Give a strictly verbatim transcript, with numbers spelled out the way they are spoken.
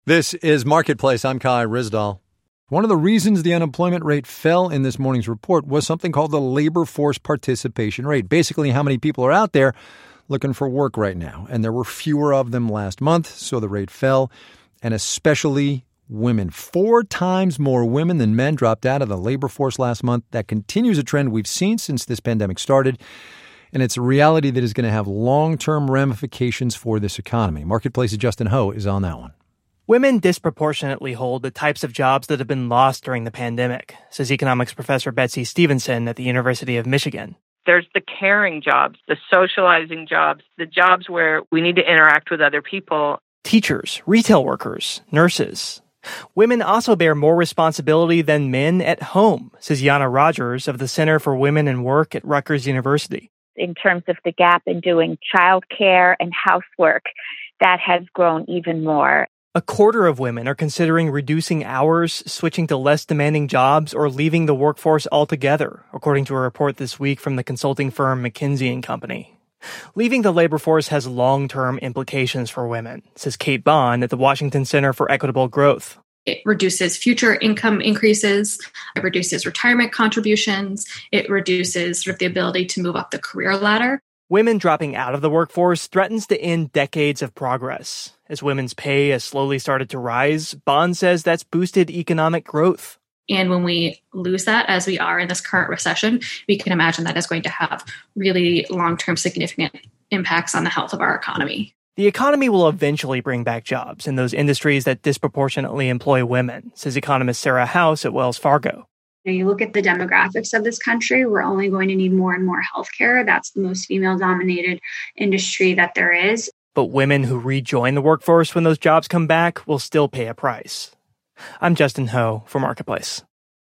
This is Marketplace. I'm Kai Ryssdal. One of the reasons the unemployment rate fell in this morning's report was something called the labor force participation rate. Basically, how many people are out there looking for work right now. And there were fewer of them last month, so the rate fell. And especially women. Four times more women than men dropped out of the labor force last month. That continues a trend we've seen since this pandemic started. And it's a reality that is going to have long-term ramifications for this economy. Marketplace's Justin Ho is on that one. Women disproportionately hold the types of jobs that have been lost during the pandemic, says economics professor Betsy Stevenson at the University of Michigan. There's the caring jobs, the socializing jobs, the jobs where we need to interact with other people. Teachers, retail workers, nurses. Women also bear more responsibility than men at home, says Yana Rogers of the Center for Women and Work at Rutgers University. In terms of the gap in doing childcare and housework, that has grown even more. A quarter of women are considering reducing hours, switching to less demanding jobs, or leaving the workforce altogether, according to a report this week from the consulting firm McKinsey and Company. Leaving the labor force has long-term implications for women, says Kate Bond at the Washington Center for Equitable Growth. It reduces future income increases. It reduces retirement contributions. It reduces sort of the ability to move up the career ladder. Women dropping out of the workforce threatens to end decades of progress. As women's pay has slowly started to rise, Bond says that's boosted economic growth. And when we lose that, as we are in this current recession, we can imagine that is going to have really long-term significant impacts on the health of our economy. The economy will eventually bring back jobs in those industries that disproportionately employ women, says economist Sarah House at Wells Fargo. You look at the demographics of this country, we're only going to need more and more healthcare. That's the most female-dominated industry that there is. But women who rejoin the workforce when those jobs come back will still pay a price. I'm Justin Ho for Marketplace.